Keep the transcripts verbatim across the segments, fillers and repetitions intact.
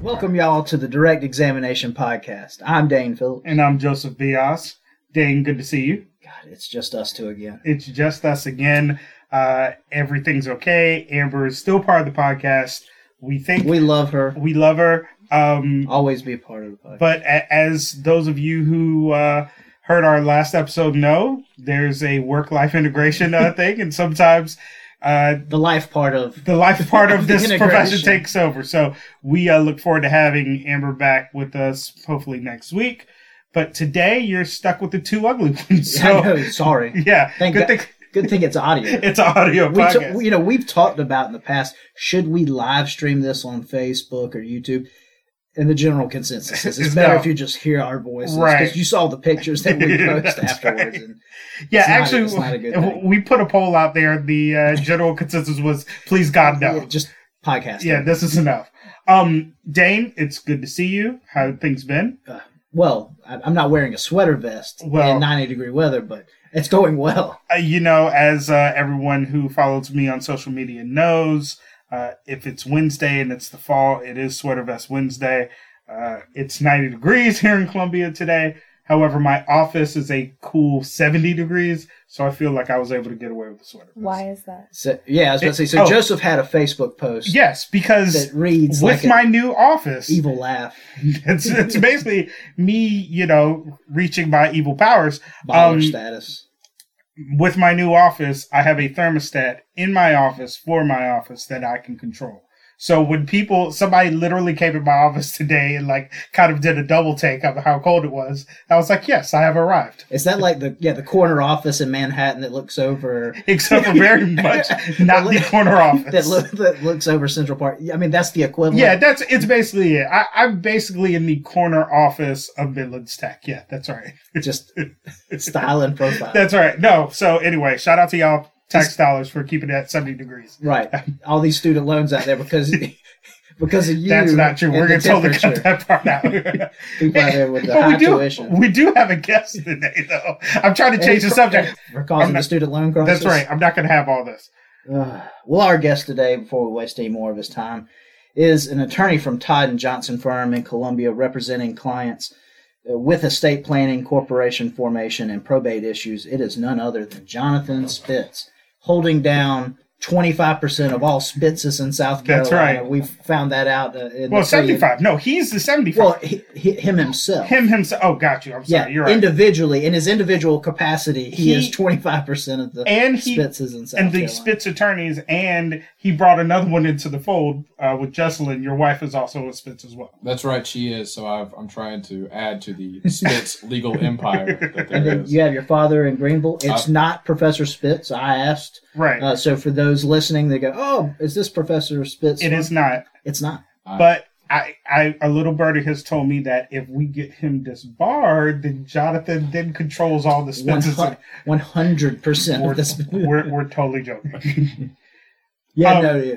Welcome, y'all, to the Direct Examination Podcast. I'm Dane Phillips. And I'm Joseph Bias. Dane, good to see you. God, it's just us two again. It's just us again. Uh, everything's okay. Amber is still part of the podcast. We think we love her. We love her. Um, Always be a part of the podcast. But a- as those of you who uh, heard our last episode know, there's a work-life integration uh, thing, and sometimes uh, the life part of the life part of this integration. profession takes over. So we uh, look forward to having Amber back with us, hopefully next week. But today you're stuck with the two ugly ones. So, I know, sorry. Yeah, Thank good God. thing. Good thing it's audio. It's an audio we podcast. t- you know, we've talked about in the past, should we live stream this on Facebook or YouTube? And the general consensus is it's better No. if you just hear our voices. Right. Because you saw the pictures that we post That's afterwards. right. And Yeah, it's not- actually, it's not a good thing. we put a poll out there. The uh, general consensus was, please God, no. Yeah, just podcast. Yeah, this is enough. Um, Dane, it's good to see you. How have things been? Uh, well, I- I'm not wearing a sweater vest Well- in ninety degree weather, but it's going well. Uh, you know, as uh, everyone who follows me on social media knows, uh, if it's Wednesday and it's the fall, it is Sweater Vest Wednesday. Uh, it's ninety degrees here in Columbia today. However, my office is a cool seventy degrees, so I feel like I was able to get away with the sweater vest. Why is that? So, yeah, I was about to say, so Oh. Joseph had a Facebook post Yes, because that reads with like my an new office, evil laugh, it's, it's basically me, you know, reaching my evil powers. baller Um, status. With my new office, I have a thermostat in my office for my office that I can control. So when people, somebody literally came in my office today and like kind of did a double take of how cold it was, I was like, yes, I have arrived. Is that like the yeah the corner office in Manhattan that looks over Except for very much not the corner office. that, look, that looks over Central Park? I mean, that's the equivalent. Yeah, that's it's basically it. I, I'm basically in the corner office of Midlands Tech. Yeah, that's right. Just style and profile. That's right. No, so anyway, shout out to y'all tax dollars for keeping it at seventy degrees. Right. All these student loans out there because because of you. That's not true. and We're the going to totally cut temperature. that part out. People out there with the But high we do, tuition. we do have a guest today, though. I'm trying to change the subject. For causing I'm not- the student loan crisis. That's right. I'm not going to have all this. Uh, well, our guest today, before we waste any more of his time, is an attorney from Todd and Johnson firm in Columbia representing clients uh, with estate planning, corporation formation, and probate issues. It is none other than Jonathan Spitz, holding down twenty-five percent of all Spitzes in South Carolina. That's right. We found that out. Uh, in Well, the seventy-five. No, he's the seventy-five. Well, he, he, him himself. Him himself. Oh, got you. I'm yeah, sorry. You're right. individually, in his individual capacity, he, He- is twenty-five percent of the and he Spitzes in South and the Carolina. Spitz attorneys, and he brought another one into the fold uh, with Jesselyn. Your wife is also a Spitz as well. That's right, she is. So I've, I'm trying to add to the Spitz legal empire that And there then is. you have your father in Greenville. It's Uh, not Professor Spitz. I asked. Right. Uh, so for those listening, they go, "Oh, is this Professor Spitz?" it one?" is not. It's not. I- But I, I, a little birdie has told me that if we get him disbarred, then Jonathan then controls all the Spitzes. One hundred percent We're, of this. we're, we're totally joking. Yeah, um, no. yeah.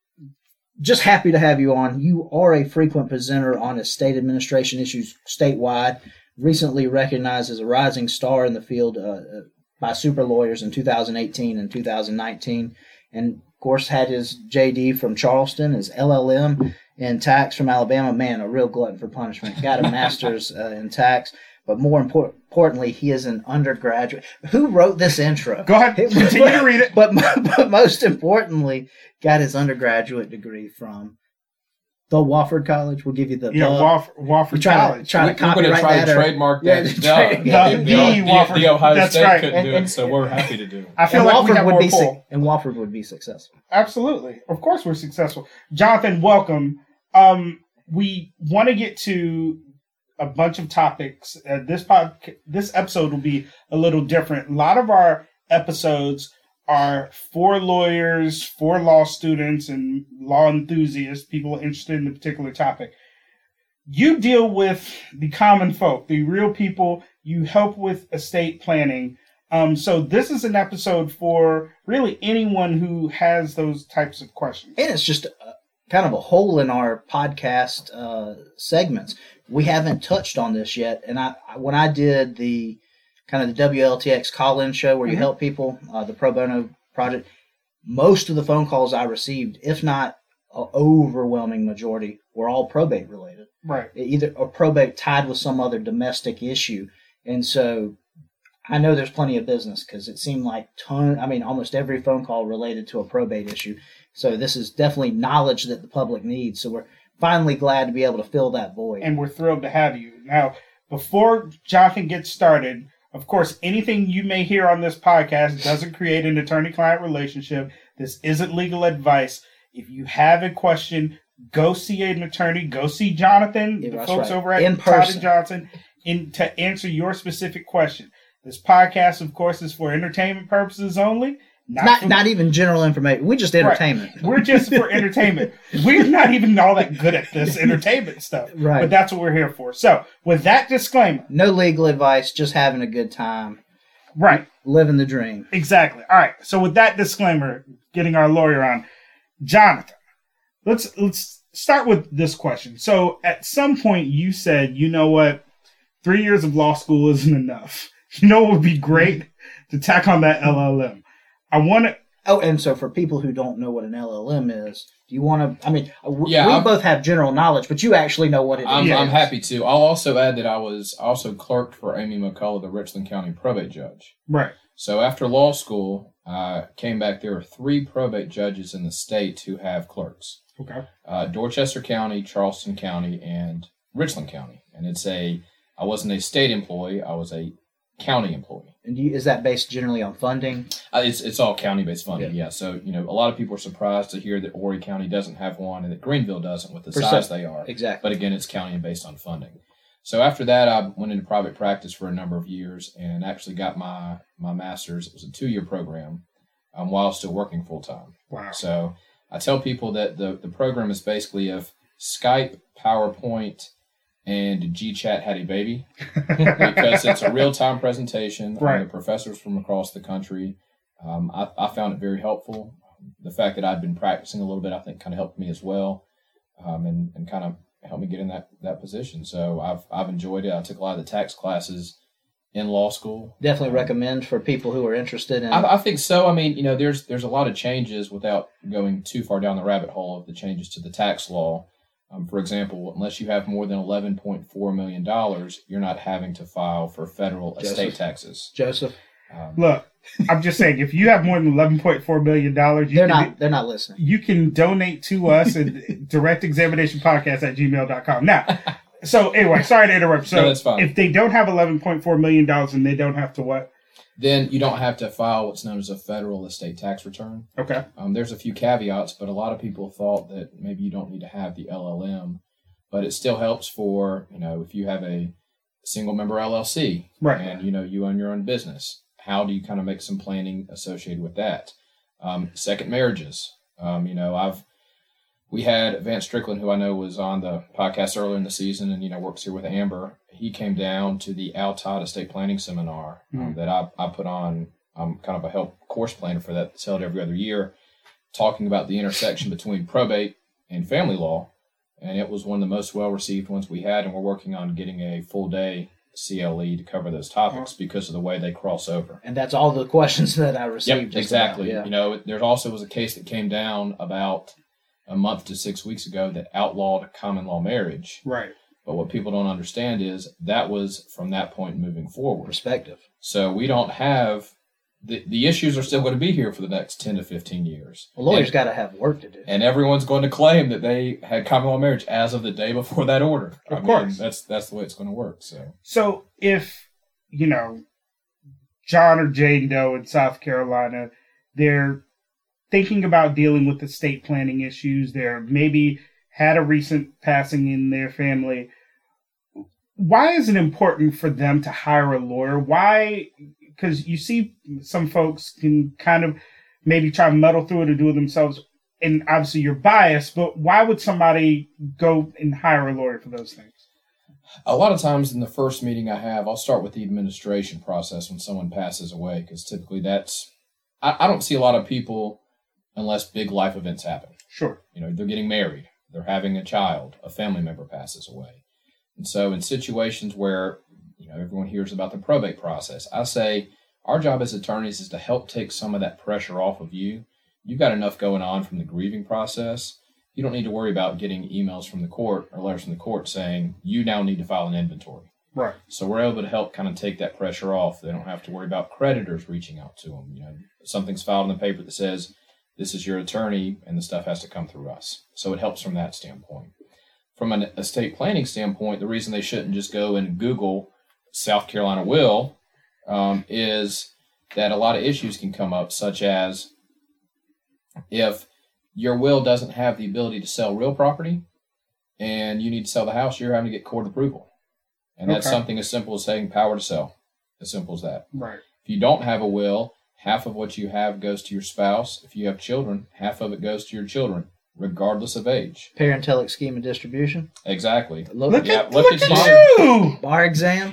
Just happy to have you on. You are a frequent presenter on estate administration issues statewide. Recently recognized as a rising star in the field uh, uh, by super lawyers in two thousand eighteen and two thousand nineteen, and of course had his J D from Charleston, his L L M in tax from Alabama. Man, a real glutton for punishment. Got a master's uh, in tax, but more import- importantly, he is an undergraduate. Who wrote this intro? Go ahead, continue to read it. But but most importantly, got his undergraduate degree from the Wofford College. We'll give you the Yeah, the- Woff, Wofford You trying to College. try to We- we're going to copyright try that to or- trademark Yeah, that. the No, tra- the, the- the, the Wofford. the Ohio That's State right. couldn't And- do and- it, so we're happy to do it. I feel and like we Wofford have would more be pull. su- and Wofford would be successful. Absolutely. Of course we're successful. Jonathan, welcome. Um, we want to get to a bunch of topics. Uh, this pod, this episode will be a little different. A lot of our episodes are for lawyers, for law students, and law enthusiasts, people interested in a particular topic. You deal with the common folk, the real people. You help with estate planning. Um, so this is an episode for really anyone who has those types of questions. And it's just a, kind of a hole in our podcast uh, segments. We haven't touched on this yet. And I when I did the kind of the W L T X call-in show where you Mhm. help people, uh, the Pro Bono project, most of the phone calls I received, if not an overwhelming majority were all probate related. Right. Either a probate tied with some other domestic issue. And so I know there's plenty of business because it seemed like ton, I mean, almost every phone call related to a probate issue. So this is definitely knowledge that the public needs. So we're finally glad to be able to fill that void. And we're thrilled to have you. Now, before Jonathan gets started, of course, anything you may hear on this podcast doesn't create an attorney-client relationship. This isn't legal advice. If you have a question, go see an attorney. Go see Jonathan, Yeah, the that's folks right. over at In Todd person. and Johnson, in, to answer your specific question. This podcast, of course, is for entertainment purposes only. Not, Not for, not even general information. We just entertainment. We're just for entertainment. We're not even all that good at this entertainment stuff. Right. But that's what we're here for. So, with that disclaimer. No legal advice, just having a good time. Right. Living the dream. Exactly. All right. So with that disclaimer, getting our lawyer on, Jonathan, let's let's start with this question. So at some point you said, you know what, three years of law school isn't enough. You know what would be great? To tack on that L L M. I want to. Oh, and so for people who don't know what an L L M is, do you want to? I mean, w- Yeah, we I'm- both have general knowledge, but you actually know what it is. I'm, Yeah. I'm happy to. I'll also add that I was also clerked for Amy McCullough, the Richland County probate judge. Right. So after law school, I came back. There are three probate judges in the state who have clerks. Okay. Uh, Dorchester County, Charleston County, and Richland County. And it's a, I wasn't a state employee, I was a county employee. And do you, is that based generally on funding? Uh, it's it's all county-based funding, Yeah. yeah. So, you know, a lot of people are surprised to hear that Horry County doesn't have one and that Greenville doesn't with the For size some- they are. Exactly. But again, it's county and based on funding. So after that, I went into private practice for a number of years and actually got my, my master's. It was a two-year program um, while still working full-time. Wow. So I tell people that the, the program is basically if Skype, PowerPoint, and GChat had a baby because it's a real-time presentation. Right. Um, the professors from across the country. Um, I, I found it very helpful. The fact that I'd been practicing a little bit, I think, kind of helped me as well, um, and, and kind of helped me get in that, that position. So I've I've enjoyed it. I took a lot of the tax classes in law school. Definitely recommend for people who are interested in. I, I think so. I mean, you know, there's there's a lot of changes without going too far down the rabbit hole of the changes to the tax law. Um, for example, unless you have more than eleven point four million dollars, you're not having to file for federal Joseph. estate taxes. Joseph, Um, Look, I'm just saying, if you have more than eleven point four million dollars, you they're can not. They're not listening. you can donate to us at directexaminationpodcast at gmail dot com. Now, so anyway, sorry to interrupt. So No, that's fine. if they don't have eleven point four million dollars and they don't have to what? then you don't have to file what's known as a federal estate tax return. Okay. Um, there's a few caveats, but a lot of people thought that maybe you don't need to have the L L M, but it still helps for, you know, if you have a single member L L C Right. and, you know, you own your own business, how do you kind of make some planning associated with that? Um, second marriages. Um, you know, I've, we had Vance Strickland, who I know was on the podcast earlier in the season and, you know, works here with Amber. He came down to the Altodd Estate Planning Seminar um, Mm. that I, I put on. I'm kind of a help course planner for that. It's held every other year, talking about the intersection between probate and family law. And it was one of the most well-received ones we had, and we're working on getting a full day C L E to cover those topics because of the way they cross over. And that's all the questions that I received. Yep, just exactly. about, yeah. You know, there also was a case that came down about a month to six weeks ago that outlawed common law marriage. Right. But what people don't understand is that was from that point moving forward. Perspective. So we don't have the the issues are still going to be here for the next ten to fifteen years. Well, lawyers and, got to have work to do. and everyone's going to claim that they had common law marriage as of the day before that order. Of I course. mean, that's that's the way it's going to work. So So if, you know, John or Jane Doe in South Carolina, they're thinking about dealing with estate planning issues, they're maybe had a recent passing in their family, why is it important for them to hire a lawyer? Why? Because you see some folks can kind of maybe try to muddle through it or do it themselves. And obviously you're biased, but why would somebody go and hire a lawyer for those things? a lot of times in the first meeting I have, I'll start with the administration process when someone passes away, because typically that's, I, I don't see a lot of people unless big life events happen. Sure. You know, they're getting married, they're having a child, a family member passes away. And so in situations where, you know, everyone hears about the probate process, I say our job as attorneys is to help take some of that pressure off of you. You've got enough going on from the grieving process. you don't need to worry about getting emails from the court or letters from the court saying you now need to file an inventory. Right. So we're able to help kind of take that pressure off. They don't have to worry about creditors reaching out to them. You know, something's filed in the paper that says this is your attorney and the stuff has to come through us. So it helps from that standpoint. From an estate planning standpoint, the reason they shouldn't just go and Google South Carolina will um, is that a lot of issues can come up, such as if your will doesn't have the ability to sell real property and you need to sell the house, you're having to get court approval. And that's Okay. something as simple as saying power to sell. As simple as that. Right. If you don't have a will, half of what you have goes to your spouse. If you have children, half of it goes to your children, regardless of age. Parentelic scheme of distribution. Exactly. Look, Look Yeah, at, look look at at you! bar exam.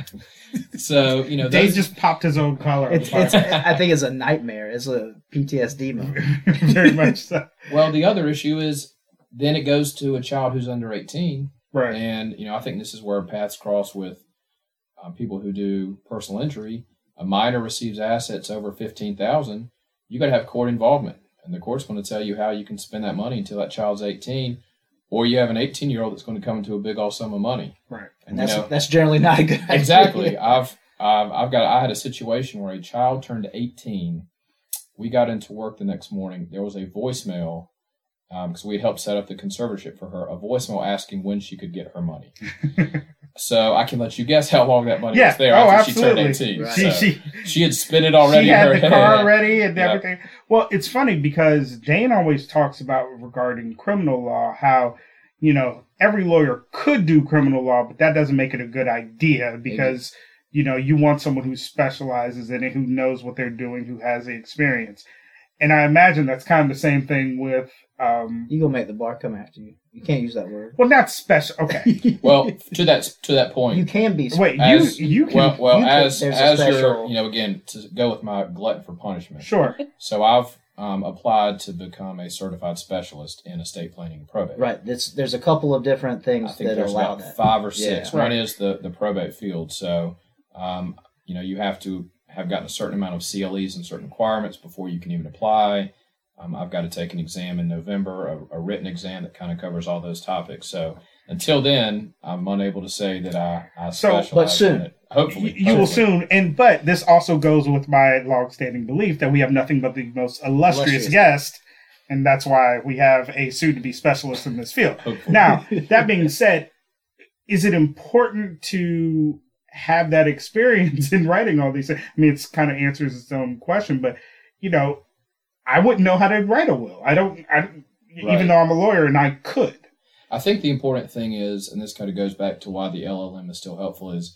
So, you know, Dave those, just popped his own collar. It's, it's. I think it's a nightmare. It's a P T S D moment. Very much so. well, the other issue is then it goes to a child who's under eighteen. Right. And, you know, I think this is where paths cross with um, people who do personal injury. A minor receives assets over fifteen thousand dollars. You got to have court involvement. And the court's going to tell you how you can spend that money until that child's eighteen. Or you have an eighteen-year-old that's going to come into a big old sum of money. Right. And that's You know, that's generally not a good idea. exactly. I've, I've I've got I had a situation where a child turned eighteen. We got into work the next morning. There was a voicemail because um, we had helped set up the conservatorship for her. A voicemail asking when she could get her money. So I can let you guess how long that money Yeah. was there Oh, after absolutely. she turned eighteen. Right. She, So she, she had spent it already. she in had her the head. car ready and Yep. everything. Well, it's funny because Dane always talks about regarding criminal law how, you know, every lawyer could do criminal law, but that doesn't make it a good idea because, you know, you want someone who specializes in it, who knows what they're doing, who has the experience. And I imagine that's kind of the same thing with, um, You gonna make the bar come after you. You can't use that word. well, not special. Okay. Well, to that to that point, you can be. Wait, as, you you can. well, well you can- as there's a as you're, special- you know, again, to go with my glutton for punishment. Sure. So I've um, applied to become a certified specialist in estate planning and probate. Right. There's there's a couple of different I thing think that there's allow about that. five or six. Yeah. One is the, the probate field. So, um, you know, you have to have gotten a certain amount of C L Es and certain requirements before you can even apply. Um, I've got to take an exam in November, a, a written exam that kind of covers all those topics. So until then, I'm unable to say that I, I So, specialize but soon. in it. Hopefully. You will hopefully. soon, and but this also goes with my long-standing belief that we have nothing but the most illustrious, Illustrious. guest, and that's why we have a soon-to-be specialist in this field. Hopefully. Now, that being said, is it important to have that experience in writing all these things? I mean, it's kind of answers its own question, but you know, I wouldn't know how to write a will. I don't, I, Right. even though I'm a lawyer, and I could. I think the important thing is, and this kind of goes back to why the L L M is still helpful, is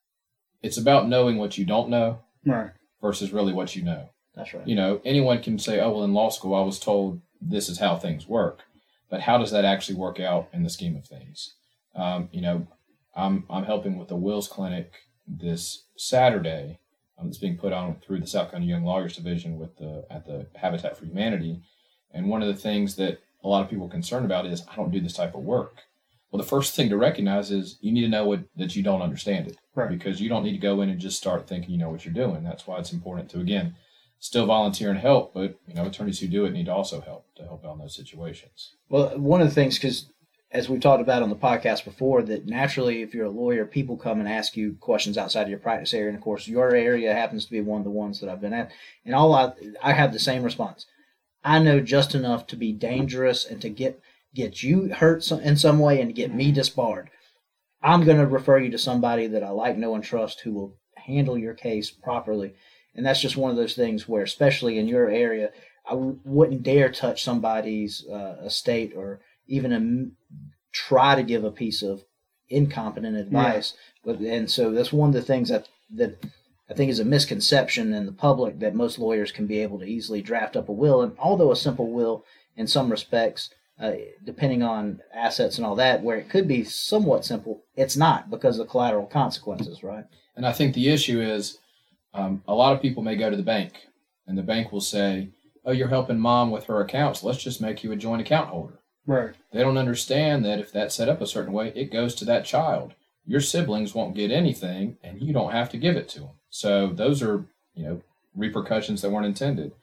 it's about knowing what you don't know Right. versus really what you know. That's right. You know, anyone can say, oh, well, in law school, I was told this is how things work. But how does that actually work out in the scheme of things? Um, you know, I'm I'm helping with the wills clinic this Saturday. Um, it's being put on through the South Carolina Young Lawyers Division with the at the Habitat for Humanity. And one of the things that a lot of people are concerned about is, I don't do this type of work. Well, the first thing to recognize is you need to know what, that you don't understand it. Right. Because you don't need to go in and just start thinking you know what you're doing. That's why it's important to, again, still volunteer and help, but you know, attorneys who do it need to also help to help out in those situations. Well, one of the things, because as we've talked about on the podcast before, that naturally, if you're a lawyer, people come and ask you questions outside of your practice area. And of course, your area happens to be one of the ones that I've been at. And all I, I have the same response. I know just enough to be dangerous and to get get you hurt some, in some way and to get me disbarred. I'm going to refer you to somebody that I like, know, and trust who will handle your case properly. And that's just one of those things where, especially in your area, I w- wouldn't dare touch somebody's uh, estate or even a, try to give a piece of incompetent advice. Yeah. But and so that's one of the things that that I think is a misconception in the public, that most lawyers can be able to easily draft up a will. And although a simple will, in some respects, uh, depending on assets and all that, where it could be somewhat simple, it's not because of collateral consequences, right? And I think the issue is um, a lot of people may go to the bank, and the bank will say, "Oh, you're helping mom with her accounts. Let's just make you a joint account holder." Right. They don't understand that if that's set up a certain way, it goes to that child. Your siblings won't get anything, and you don't have to give it to them. So those are, you know, repercussions that weren't intended.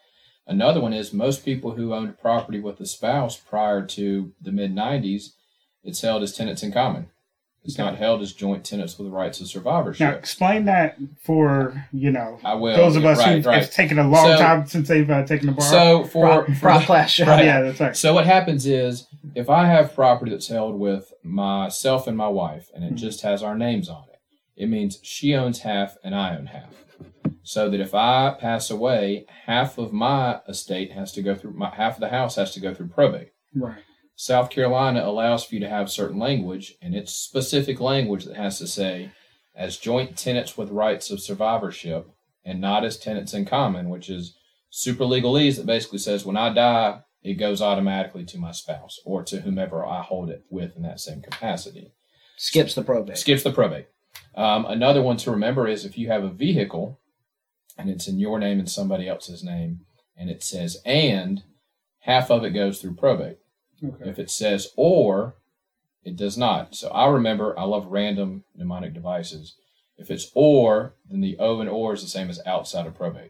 Another one is most people who owned property with a spouse prior to the mid nineties, it's held as tenants in common. It's not held as joint tenants with rights of survivorship. Now, explain that for, you know, I will. those of us right, who right. it's taken a long So- time since they've uh, taken the bar. So for, Prop, for prop the- class show. right. yeah, that's right. So what happens is, if I have property that's held with myself and my wife, and it Mhm. just has our names on it, it means she owns half and I own half. So that if I pass away, half of my estate has to go through, my, half of the house has to go through probate. Right. South Carolina allows for you to have certain language, and it's specific language that has to say, as joint tenants with rights of survivorship, and not as tenants in common, which is super legalese that basically says when I die, it goes automatically to my spouse or to whomever I hold it with in that same capacity. Skips the probate. Skips the probate. Um, another one to remember is if you have a vehicle and it's in your name and somebody else's name, and it says and, half of it goes through probate. Okay. If it says or, it does not. So I remember, I love random mnemonic devices. If it's or, then the O and or is the same as outside of probate.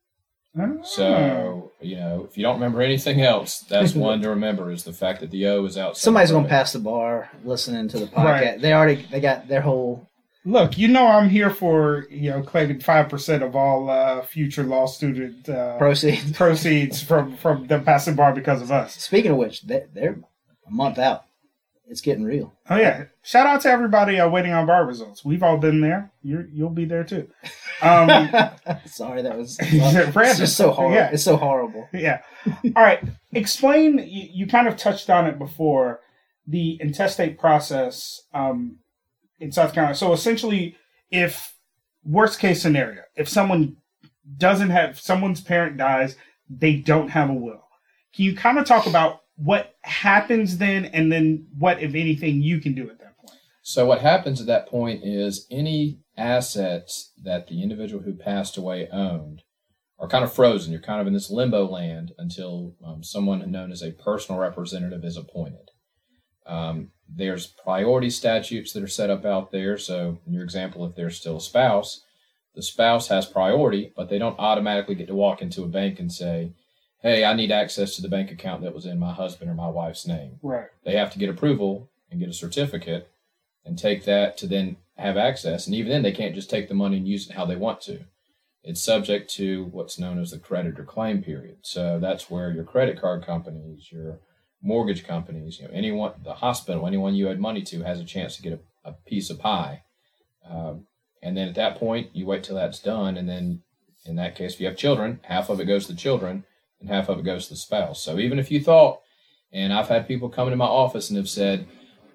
Ah. So, you know, if you don't remember anything else, that's one to remember is the fact that the O is outside. Somebody's of going to probate. pass the bar listening to the podcast. Right. They already they got their whole Look, you know I'm here for, you know, claiming five percent of all uh, future law student uh, proceeds. proceeds from, from them passing bar because of us. Speaking of which, they, they're a month out. It's getting real. Oh, yeah. Shout out to everybody uh, waiting on bar results. We've all been there. You're, you'll be there, too. Um, Sorry, that was Random. it's just so horrible. Yeah. It's so horrible. yeah. All right. Explain, you, you kind of touched on it before, the intestate process um, in South Carolina. So essentially, if worst case scenario, if someone doesn't have, someone's parent dies, they don't have a will. Can you kind of talk about what happens then, and then what, if anything, you can do at that point? So what happens at that point is any assets that the individual who passed away owned are kind of frozen. You're kind of in this limbo land until um, someone known as a personal representative is appointed. Um, there's priority statutes that are set up out there. So in your example, if there's still a spouse, the spouse has priority, but they don't automatically get to walk into a bank and say, hey, I need access to the bank account that was in my husband or my wife's name. Right. They have to get approval and get a certificate and take that to then have access. And even then, they can't just take the money and use it how they want to. It's subject to what's known as the creditor claim period. So that's where your credit card companies, your mortgage companies, you know, anyone, the hospital, anyone you owed money to has a chance to get a, a piece of pie. Um, and then at that point, you wait till that's done. And then in that case, if you have children, half of it goes to the children and half of it goes to the spouse. So even if you thought, and I've had people come into my office and have said,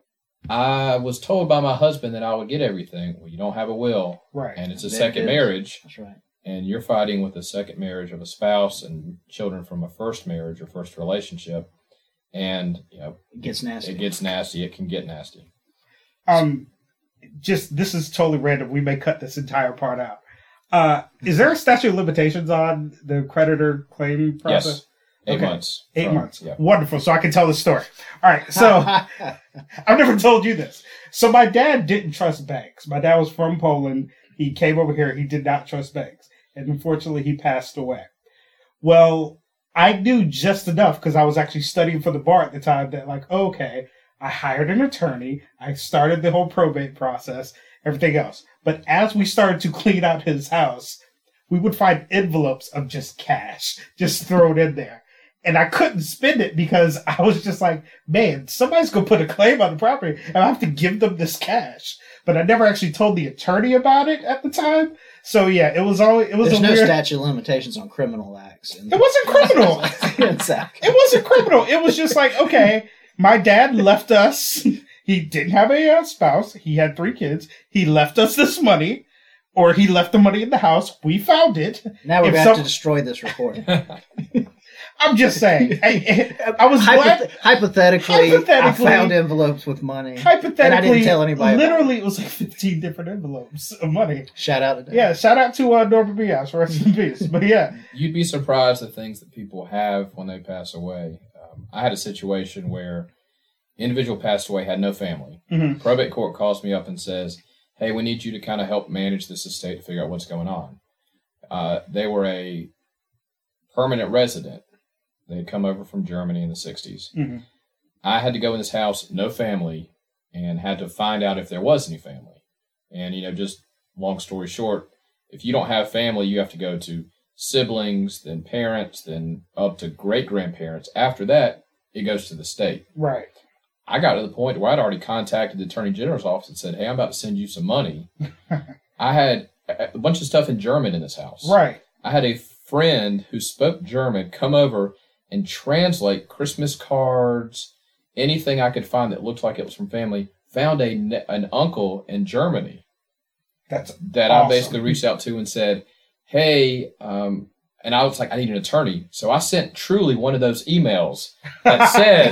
I was told by my husband that I would get everything. Well, you don't have a will, Right. and it's a There second it is. marriage, That's right. and you're fighting with a second marriage of a spouse and children from a first marriage or first relationship, and you know It gets nasty. it gets nasty. It can get nasty. Um, just, this is totally random. We may cut this entire part out. Uh, is there a statute of limitations on the creditor claim process? Yes, eight Okay. months. Eight from- months. Yeah. Wonderful. So I can tell the story. All right. So I've never told you this. So my dad didn't trust banks. My dad was from Poland. He came over here. He did not trust banks. And unfortunately, he passed away. Well, I knew just enough because I was actually studying for the bar at the time that, like, okay, I hired an attorney. I started the whole probate process, everything else. But as we started to clean out his house, we would find envelopes of just cash just thrown in there. And I couldn't spend it because I was just like, man, somebody's going to put a claim on the property and I have to give them this cash. But I never actually told the attorney about it at the time. So yeah, it was always, it was There's a no weird, statute of limitations on criminal acts. in- it wasn't criminal. in South It wasn't criminal. It was just like, okay, my dad left us. He didn't have a uh, spouse. He had three kids. He left us this money, or he left the money in the house. We found it. Now we're If going to some- have to destroy this recording. I'm just saying. I, I was Hypoth- glad. hypothetically, Hypothetically- I found envelopes with money. Hypothetically, And I didn't tell anybody about literally, it was like fifteen different envelopes of money. Shout out to Dan. Yeah, shout out to uh, Norman Bias, rest in peace. But yeah, You'd be surprised the things that people have when they pass away. Um, I had a situation where individual passed away, had no family. Mhm. Probate court calls me up and says, hey, we need you to kind of help manage this estate to figure out what's going on. Uh, they were a permanent resident. They had come over from Germany in the sixties. Mm-hmm. I had to go in this house, no family, and had to find out if there was any family. And, you know, just long story short, if you don't have family, you have to go to siblings, then parents, then up to great-grandparents. After that, it goes to the state. Right. I got to the point where I'd already contacted the Attorney General's office and said, hey, I'm about to send you some money. I had a bunch of stuff in German in this house. Right. I had a friend who spoke German come over and translate Christmas cards, anything I could find that looked like it was from family, found a an uncle in Germany. That's that awesome. I basically reached out to and said, hey, um, and I was like, I need an attorney. So I sent Truly one of those emails that said,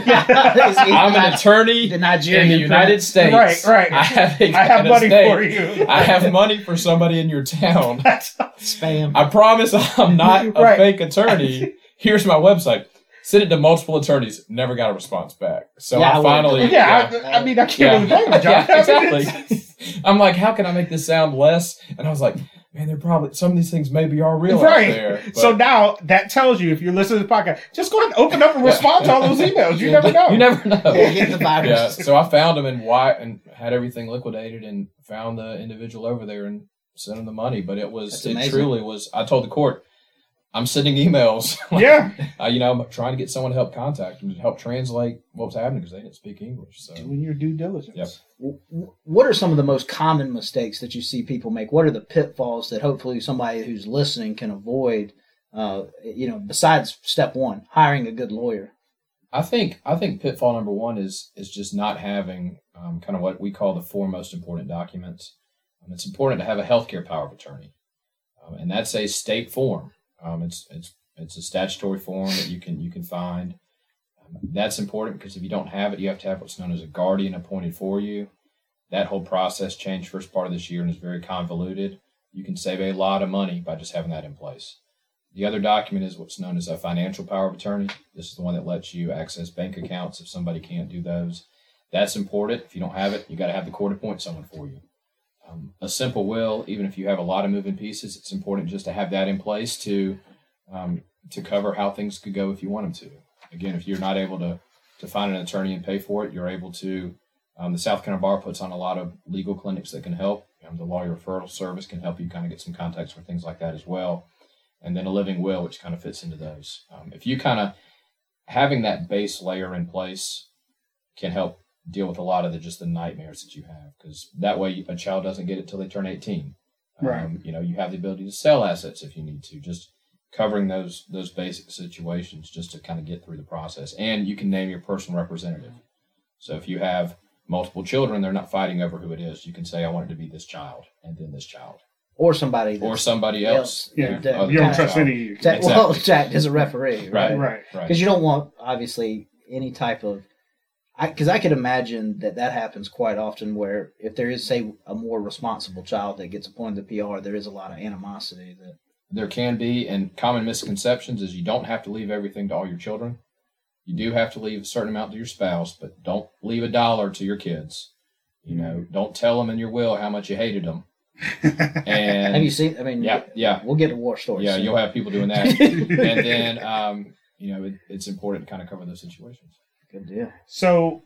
I'm an attorney the Nigerian in the United States. Right, right. I have, a, I have money estate. for you. I have money for somebody in your town. Spam. I promise I'm not a Right. fake attorney. Here's my website. Sent it to multiple attorneys. Never got a response back. So Yeah, I I would. finally... Yeah, I, I mean, I can't Yeah. really blame you, John. Yeah, exactly. I'm like, how can I make this sound less? And I was like, man, they're probably, some of these things maybe are real Right. out there. But So now that tells you, if you're listening to the podcast, just go ahead and open up and respond to all those emails. You Yeah, never know. You never know. Yeah, get the virus. Yeah, so I found them and why and had everything liquidated and found the individual over there and sent him the money. But it was, That's it amazing. truly was, I told the court, I'm sending emails. Yeah. uh, you know, I'm trying to get someone to help contact them to help translate what was happening because they didn't speak English. So Doing your due diligence. Yep. W- What are some of the most common mistakes that you see people make? What are the pitfalls that hopefully somebody who's listening can avoid? Uh, you know, besides step one, hiring a good lawyer. I think I think pitfall number one is is just not having um, kind of what we call the four most important documents. Um, it's important to have a healthcare power of attorney, um, and that's a state form. Um, it's it's it's a statutory form that you can you can find. Um, that's important because if you don't have it, you have to have what's known as a guardian appointed for you. That whole process changed first part of this year and is very convoluted. You can save a lot of money by just having that in place. The other document is what's known as a financial power of attorney. This is the one that lets you access bank accounts if somebody can't do those. That's important. If you don't have it, you got to have the court appoint someone for you. Um, a simple will, even if you have a lot of moving pieces, it's important just to have that in place to um, to cover how things could go if you want them to. Again, if you're not able to to find an attorney and pay for it, you're able to. Um, the South Carolina Bar puts on a lot of legal clinics that can help. Um, the lawyer referral service can help you kind of get some contacts for things like that as well. And then a living will, which kind of fits into those. Um, if you kind of having that base layer in place can help deal with a lot of the just the nightmares that you have, because that way a child doesn't get it till they turn eighteen. Right. Um, you know, you have the ability to sell assets if you need to. Just covering those those basic situations just to kind of get through the process. And you can name your personal representative. So if you have multiple children, they're not fighting over who it is. You can say, I want it to be this child and then this child. Or somebody. That's, Or somebody else. Yeah. that- other You don't than trust child. any of you. that, Exactly. well, Jack is a referee, Right. right? Right. Right. Because you don't want, obviously, any type of. Because I, I could imagine that that happens quite often where if there is, say, a more responsible child that gets appointed to P R, there is a lot of animosity. That There can be, and common misconceptions is you don't have to leave everything to all your children. You do have to leave a certain amount to your spouse, but don't leave a dollar to your kids. You know, don't tell them in your will how much you hated them. And have you seen? I mean, yeah, yeah, we'll get to war stories. yeah, soon. you'll have people doing that. And then, um, you know, it, it's important to kind of cover those situations. Good deal. So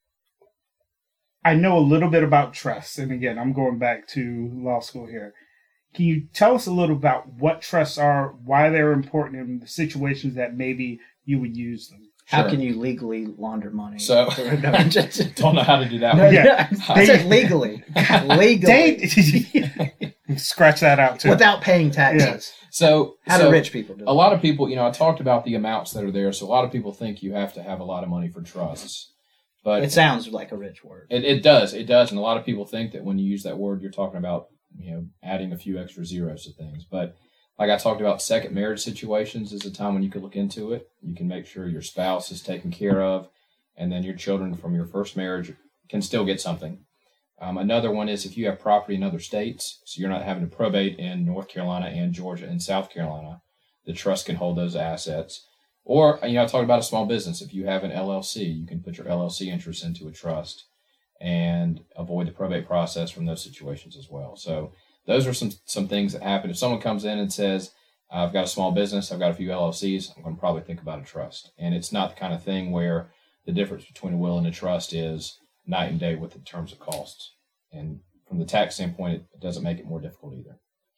I know a little bit about trusts. And again, I'm going back to law school here. Can you tell us a little about what trusts are, why they're important, and the situations that maybe you would use them? How Sure. can you legally launder money? So- no, just, Don't know how to do that no, one. Yeah. I said legally, legally, They, scratch that out too. without paying taxes. So, How so do rich people do a it? lot of people, you know, I talked about the amounts that are there. So a lot of people think you have to have a lot of money for trusts. But It sounds like a rich word. It, it does. It does. And a lot of people think that when you use that word, you're talking about, you know, adding a few extra zeros to things. But like I talked about, second marriage situations is a time when you could look into it. You can make sure your spouse is taken care of, and then your children from your first marriage can still get something. Um, another one is if you have property in other states, so you're not having to probate in North Carolina and Georgia and South Carolina, the trust can hold those assets. Or, you know, I talked about a small business. If you have an L L C, you can put your L L C interest into a trust and avoid the probate process from those situations as well. So those are some some things that happen. If someone comes in and says, I've got a small business, I've got a few L L Cs, I'm going to probably think about a trust. And it's not the kind of thing where the difference between a will and a trust is night and day with the terms of costs. And from the tax standpoint, it, it doesn't make it more difficult either.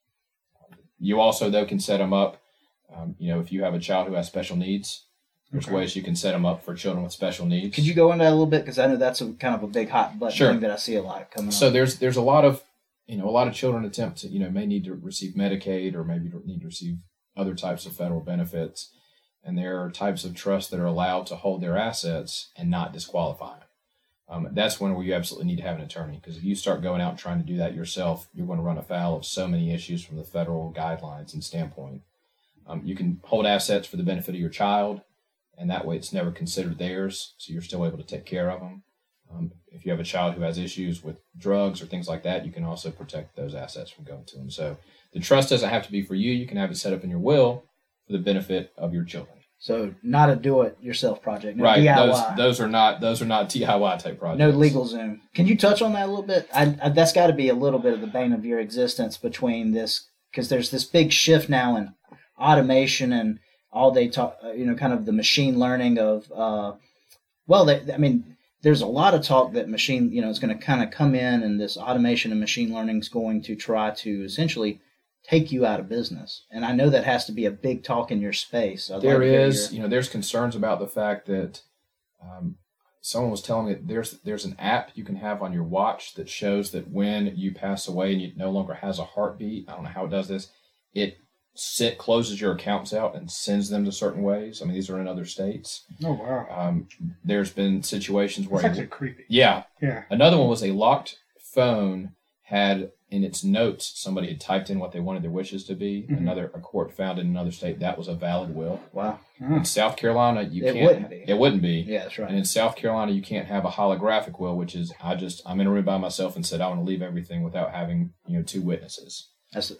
You also, though, can set them up. Um, you know, if you have a child who has special needs, there's Okay. ways you can set them up for children with special needs. Could you go into that a little bit? Because I know that's a kind of a big hot button Sure. thing that I see a lot coming So up. there's there's a lot of, you know, a lot of children attempt to, you know, may need to receive Medicaid or maybe need to receive other types of federal benefits. And there are types of trusts that are allowed to hold their assets and not disqualify them. Um, that's when we absolutely need to have an attorney, because if you start going out and trying to do that yourself, you're going to run afoul of so many issues from the federal guidelines and standpoint. Um, you can hold assets for the benefit of your child, and that way it's never considered theirs, so you're still able to take care of them. Um, if you have a child who has issues with drugs or things like that, you can also protect those assets from going to them. So the trust doesn't have to be for you. You can have it set up in your will for the benefit of your children. So not a do-it-yourself project. No Right. D I Y. Those those are not those are not D I Y type projects. No legal Zoom. Can you touch on that a little bit? I, I, that's got to be a little bit of the bane of your existence between this, because there's this big shift now in automation and all they talk, uh, you know, kind of the machine learning of, uh, well, they, I mean, there's a lot of talk that machine, you know, is going to kind of come in, and this automation and machine learning is going to try to essentially take you out of business. And I know that has to be a big talk in your space. I'd There like to hear is, your- you know, there's concerns about the fact that um, someone was telling me that there's there's an app you can have on your watch that shows that when you pass away and it no longer has a heartbeat. I don't know how it does this. It sit closes your accounts out and sends them to certain ways. I mean, these are in other states. Oh, wow. Um, there's been situations where, That's actually creepy. yeah, Yeah. another one was a locked phone had in its notes somebody had typed in what they wanted their wishes to be. Mhm. Another a court found in another state that was a valid will. Wow. In South Carolina, you It can't. wouldn't be. It wouldn't be. Yeah, that's right. And in South Carolina, you can't have a holographic will, which is I just I'm in a room by myself and said I want to leave everything without having you know two witnesses. That's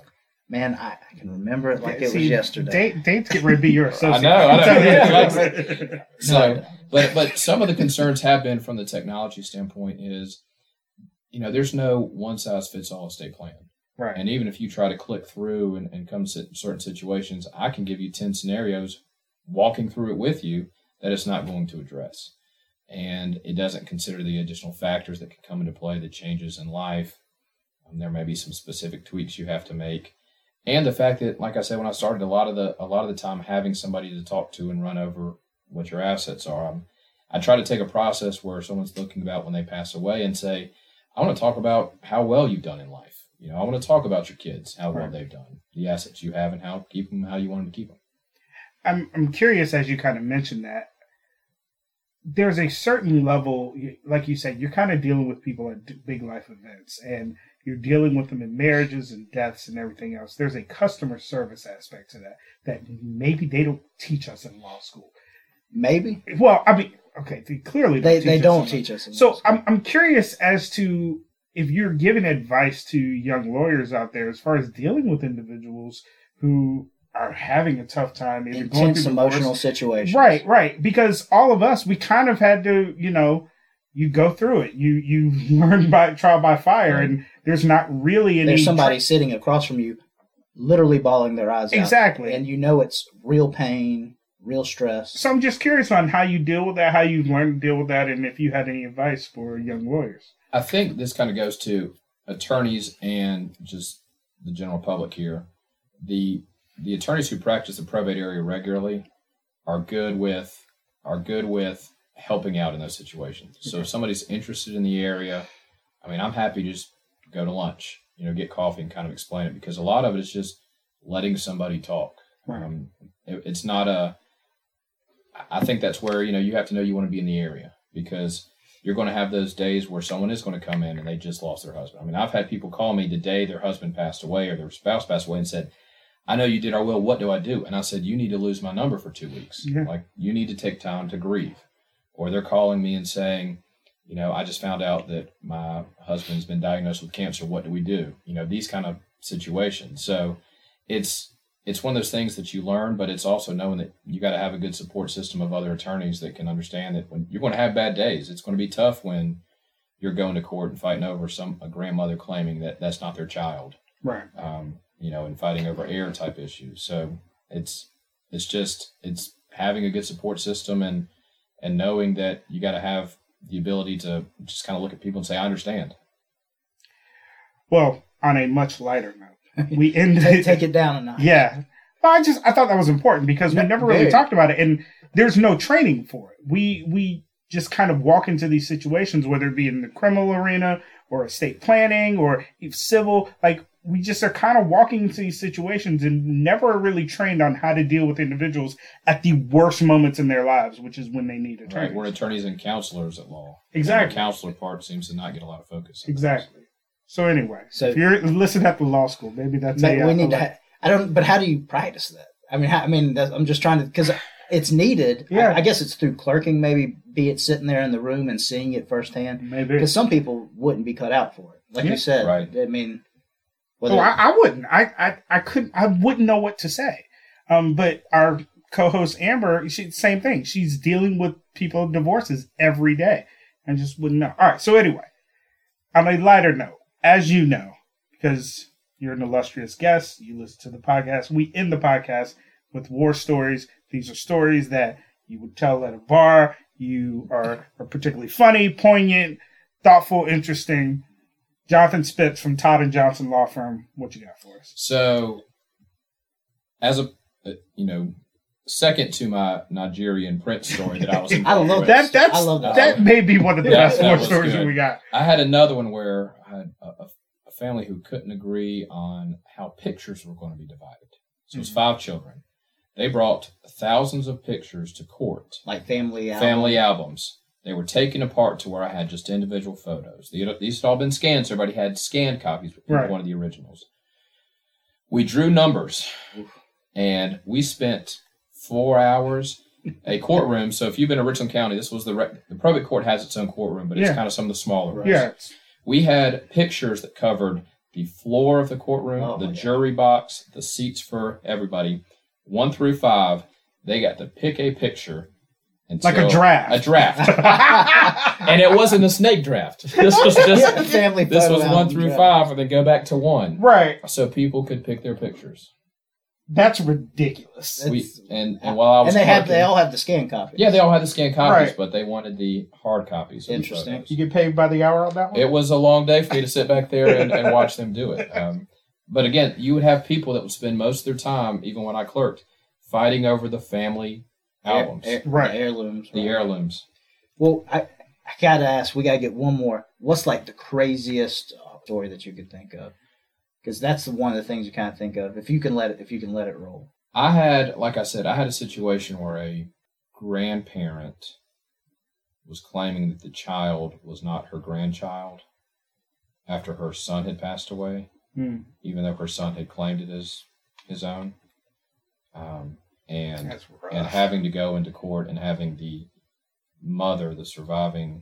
man, I, I can remember it like it See, was yesterday. Date, dates get ready to be your associate. know, I know. I'm telling Yeah, you. So, but but some of the concerns have been from the technology standpoint is, you know, there's no one size fits all estate plan. Right. And even if you try to click through and, and come to certain situations, I can give you ten scenarios walking through it with you that it's not going to address. And it doesn't consider the additional factors that can come into play, the changes in life. Um, there may be some specific tweaks you have to make. And the fact that, like I said, when I started, a lot of the a lot of the time having somebody to talk to and run over what your assets are. Um, I try to take a process where someone's looking about when they pass away and say, I want to talk about how well you've done in life. You know, I want to talk about your kids, how well Right. they've done, the assets you have, and how keep them how you want them to keep them. I'm I'm curious, as you kind of mentioned that, there's a certain level, like you said, you're kind of dealing with people at big life events, and you're dealing with them in marriages and deaths and everything else. There's a customer service aspect to that that maybe they don't teach us in law school. Maybe Well, I mean, okay, they clearly don't they teach they us don't in- teach us. in So law I'm I'm curious as to if you're giving advice to young lawyers out there as far as dealing with individuals who are having a tough time, either going intense through divorce- emotional situations. Right, right. Because all of us, we kind of had to, you know, you go through it. You you learn by trial by fire, Right. and there's not really any There's somebody sitting across from you, literally bawling their eyes out. Exactly. and you know it's real pain, real stress. So I'm just curious on how you deal with that, how you learn to deal with that, and if you had any advice for young lawyers. I think this kind of goes to attorneys and just the general public here. The the attorneys who practice the probate area regularly are good with are good with helping out in those situations. So if somebody's interested in the area, I mean, I'm happy to just go to lunch, you know, get coffee and kind of explain it, because a lot of it is just letting somebody talk. Right. Um, it, it's not a. I think that's where you know you have to know you want to be in the area, because you're going to have those days where someone is going to come in and they just lost their husband. I mean, I've had people call me the day their husband passed away or their spouse passed away and said, I know you did our will. What do I do? And I said, you need to lose my number for two weeks. Yeah. Like, you need to take time to grieve. Or they're calling me and saying, you know, I just found out that my husband's been diagnosed with cancer. What do we do? You know, these kind of situations. So it's it's one of those things that you learn, but it's also knowing that you got to have a good support system of other attorneys that can understand that when you're going to have bad days. It's going to be tough when you're going to court and fighting over some a grandmother claiming that that's not their child. Right. Um, you know, and fighting over air type issues. So it's it's just it's having a good support system and and knowing that you got to have the ability to just kind of look at people and say, I understand. Well, on a much lighter note, we ended take, take it down a notch. Yeah. Well, I just I thought that was important because we No, never really very. talked about it, and there's no training for it. We we just kind of walk into these situations, whether it be in the criminal arena or estate planning or if civil, like we just are kind of walking into these situations and never are really trained on how to deal with individuals at the worst moments in their lives, which is when they need attorneys. Right, we're attorneys and counselors at law. Exactly. And the counselor part seems to not get a lot of focus. sometimes. Exactly. So anyway, So- if you're listening at the law school, maybe that's But a, we uh, need to. a- Ha- I don't. But how do you practice that? I mean, how, I mean, that's, I'm just trying to because it's needed. Yeah. I, I guess it's through clerking, maybe be it sitting there in the room and seeing it firsthand. maybe. Because some people wouldn't be cut out for it, like Yeah. you said. Right. I mean, whether, Oh, I, I wouldn't. I, I, I couldn't. I wouldn't know what to say. Um, but our co-host Amber, she same thing. She's dealing with people divorces every day, and just wouldn't know. All right. So anyway, on a lighter note, as you know, because you're an illustrious guest, you listen to the podcast. We end the podcast with war stories. These are stories that you would tell at a bar. You are, are particularly funny, poignant, thoughtful, interesting. Jonathan Spitz from Todd and Johnson Law Firm. What you got for us? So, as a, uh, you know, second to my Nigerian prince story that I was involved I love with, That that's I love that. that may be one of the Yeah, best that war was stories good. that we got. I had another one where I had a, a, a family who couldn't agree on how pictures were going to be divided. So it was Mhm. five children. They brought thousands of pictures to court, like family album. family albums. They were taken apart to where I had just individual photos. The- These had all been scanned, so everybody had scanned copies of Right. one of the originals. We drew numbers, and we spent four hours. A courtroom. So if you've been to Richland County, this was the re- the probate court has its own courtroom, but it's Yeah. kind of some of the smaller ones. Yeah, it's- We had pictures that covered the floor of the courtroom, Oh, the my God. jury box, the seats for everybody. One through five, they got to pick a picture. like a until- draft. A draft. And it wasn't a snake draft. This was Yeah, just family. this photo was one album through draft. five, and then go back to one, Right. so people could pick their pictures. That's ridiculous. That's- We and, and while I was And they have. clerking- They all have the scan copies. yeah, they all had the scanned copies, Right. but they wanted the hard copies. Of the Interesting. photos. You get paid by the hour on that one? It was a long day for me to sit back there and, and watch them do it. Um, but again, you would have people that would spend most of their time, even when I clerked, fighting over the family albums, Heir- Right. the heirlooms. the right. heirlooms. Well, I, I gotta ask. We gotta get one more. What's like the craziest uh, story that you could think of? Because that's the one of the things you kind of think of. If you can let it, if you can let it roll. I had, like I said, I had a situation where a grandparent was claiming that the child was not her grandchild after her son had passed away, Hmm. even though her son had claimed it as his own. Um, and That's rough. and having to go into court and having the mother, the surviving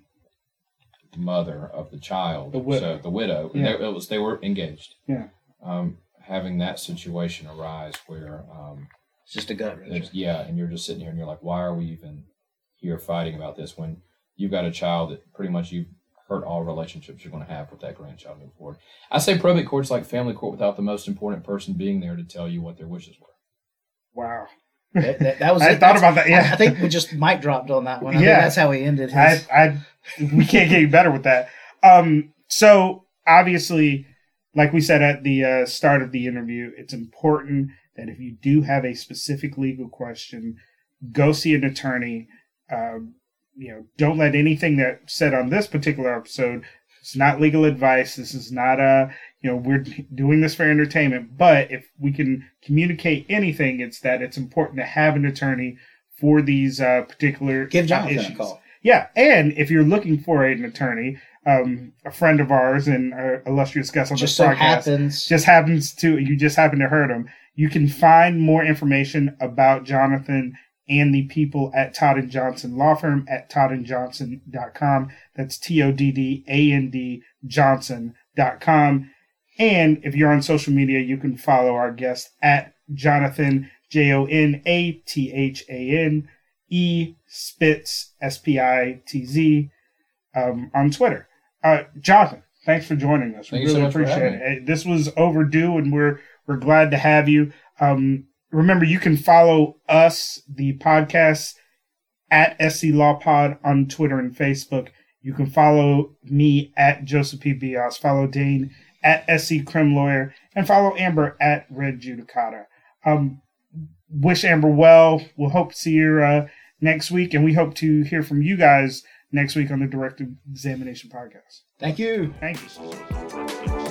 mother of the child, The widow. so the widow, Yeah. they, it was they were engaged. Yeah. Um, having that situation arise where, um, It's just a gut wrencher. it's- yeah, and you're just sitting here and you're like, why are we even here fighting about this when you've got a child that pretty much you've hurt all relationships you're going to have with that grandchild moving forward. I say probate court's like family court without the most important person being there to tell you what their wishes were. Wow. That, that, that was. I it. thought That's- about that, yeah. I, I think we just mic dropped on that one. I Yeah. think that's how he ended his. I, I, we can't get any better with that. Um, so obviously, like we said at the uh, start of the interview, it's important that if you do have a specific legal question, go see an attorney. Um, you know, don't let anything that's said on this particular episode. It's not legal advice. This is not a, you know, we're doing this for entertainment. But if we can communicate anything, it's that it's important to have an attorney for these uh, particular Give uh, Jonathan issues. a call. Yeah, and if you're looking for an attorney, um, a friend of ours and our illustrious guest on Just this so podcast happens. just happens to you just happen to heard him. You can find more information about Jonathan and the people at Todd and Johnson Law Firm at todd and johnson dot com. That's T O D D A N D Johnson dot com. And if you're on social media, you can follow our guest at Jonathan, J O N A T H A N E Spitz, S P I T Z, um, on Twitter. Uh, Jonathan, thanks for joining us. We Thank you so really much for appreciate having it. Uh, This was overdue, and we're We're glad to have you. Um, remember, you can follow us, the podcast, at S C Law Pod on Twitter and Facebook. You can follow me at Joseph P. Bios, follow Dane at S C Crim Lawyer, and follow Amber at Red Judicata. Um, wish Amber well. We'll hope to see her uh, next week, and we hope to hear from you guys next week on the Direct Examination Podcast. Thank you. Thank you.